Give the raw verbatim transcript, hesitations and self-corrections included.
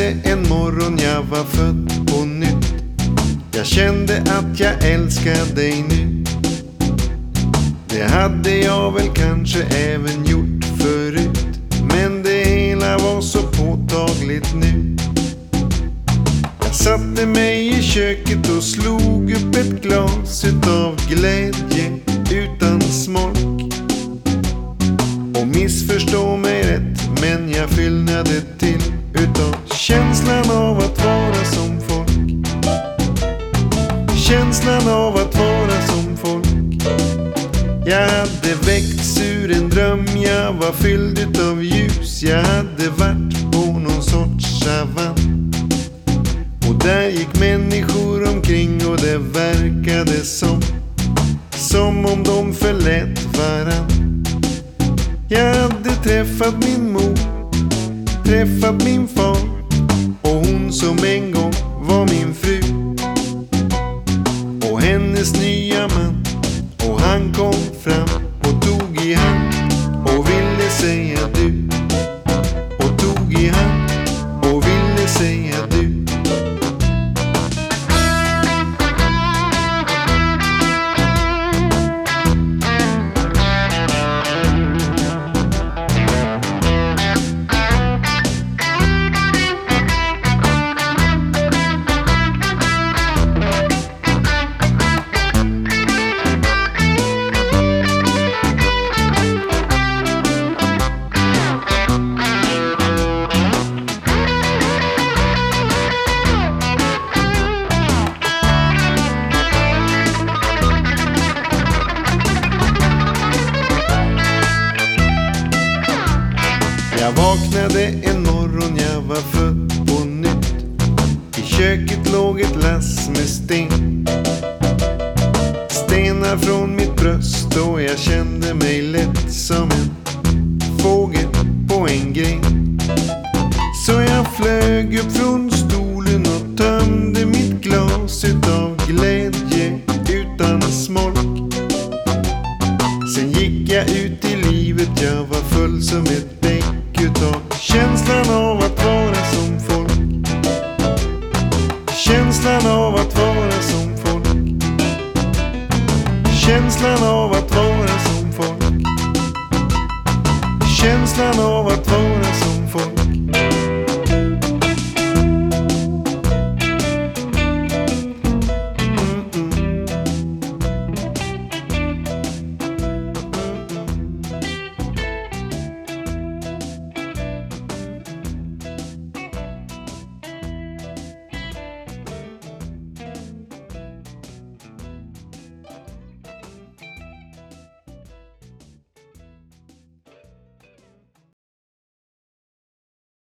vaknade en morgon, jag var född på nytt. Jag kände att jag älskade dig nu. Det hade jag väl kanske även gjort förut, men det hela var så påtagligt nu. Jag satte mig i köket och slog upp ett glas utav glädje utan smolk. Och missförstå mig rätt, men jag fyllnade till utav känslan av att vara som folk. Känslan av att vara som folk. Jag hade väckts ur en dröm, jag var fylld utav ljus. Jag hade varit på någon sorts savann, och där gick människor omkring, och det verkade som Som om de förlät varann. Jag hade träffat min mor, träffat min far, och hon som en gång var min fru. Och hennes nya man, och han kom fram och tog i hand och ville säga du. Och tog i hand och ville säga du. Jag vaknade en morgon, jag var född på nytt. I köket låg ett lass med sten. Stenar från mitt bröst, och jag kände mig lätt som en fågel på en gren. Så jag flög upp från stolen och tömde mitt glas utav glädje utan smolk. Sen gick jag ut i livet, jag var full som ett bäck utav känslan av att vara som folk. Känslan av att vara som folk. Känslan av att vara som folk. Känslan av att vara